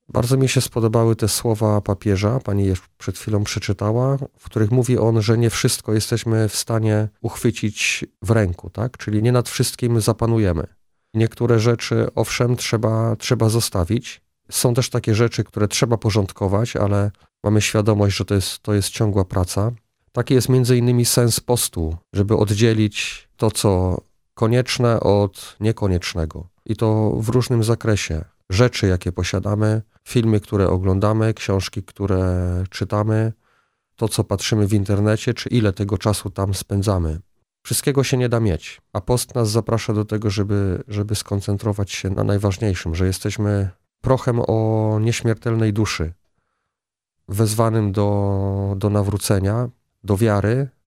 Bardzo mi się spodobały te słowa papieża, pani je przed chwilą przeczytała, w których mówi on, że nie wszystko jesteśmy w stanie uchwycić w ręku, tak? Czyli nie nad wszystkim zapanujemy. Niektóre rzeczy, owszem, trzeba zostawić. Są też takie rzeczy, które trzeba porządkować, ale mamy świadomość, że to jest ciągła praca. Taki jest między innymi sens postu, żeby oddzielić to, co konieczne od niekoniecznego. I to w różnym zakresie. Rzeczy, jakie posiadamy, filmy, które oglądamy, książki, które czytamy, to, co patrzymy w internecie, czy ile tego czasu tam spędzamy. Wszystkiego się nie da mieć, a post nas zaprasza do tego, żeby skoncentrować się na najważniejszym, że jesteśmy prochem o nieśmiertelnej duszy, wezwanym do nawrócenia, do wiary,